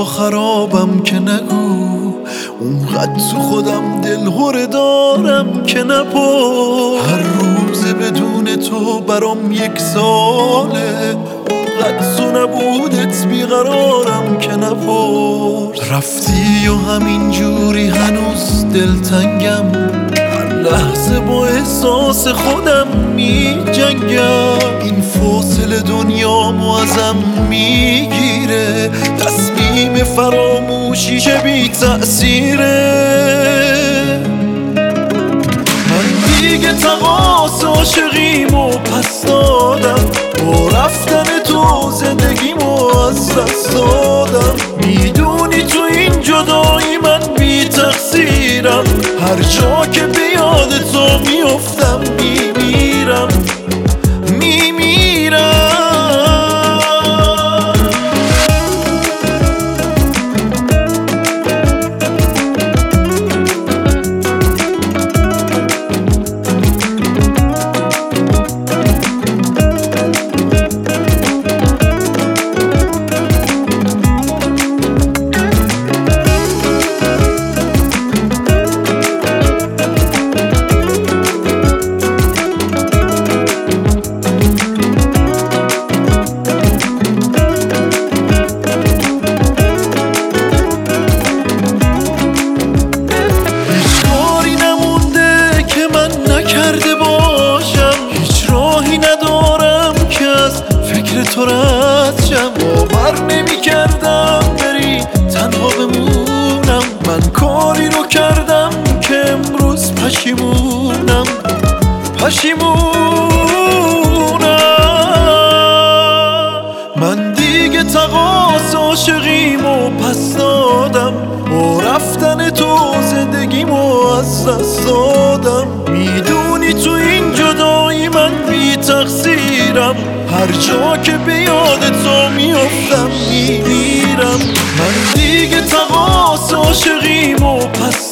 خرابم که نگو، اونقدر تو خودم دلهوره دارم که نپرس. هر روز بدون تو برام یک ساله، اونقدر تو نبودت بیقرارم که نپرس. رفتی و همین جوری هنوز دلتنگم، هر لحظه با احساس خودم می جنگم. این فاصله دنیامو ازم میگیره، تصمیم فراموشی که بی تأثیره. من دیگه تقاص عاشقیمو پس دادم، با رفتن تو زندگیمو از دست دادم. میدونی تو این جدایی من بی تقصیرم، هر جا که به یاد تو میافتم میمیرم میمیرم. تو رد شم، باور نمی کردم بری تنها بمونم. من کاری رو کردم که امروز پشیمونم من دیگه تقاص عاشقیمو پس دادم، با رفتن تو زندگیمو از دست دادم. میدونی تو این جدایی من بی تقصیرم، هر جا که به یاد تو میافتم میمیرم. من دیگه تقاص عاشقیمو پس